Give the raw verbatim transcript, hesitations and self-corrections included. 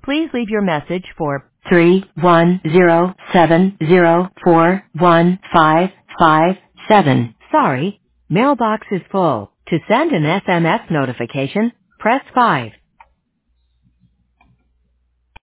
Please leave your message for three one zero seven zero four one five five seven. Sorry, mailbox is full. To send an S M S notification, press five.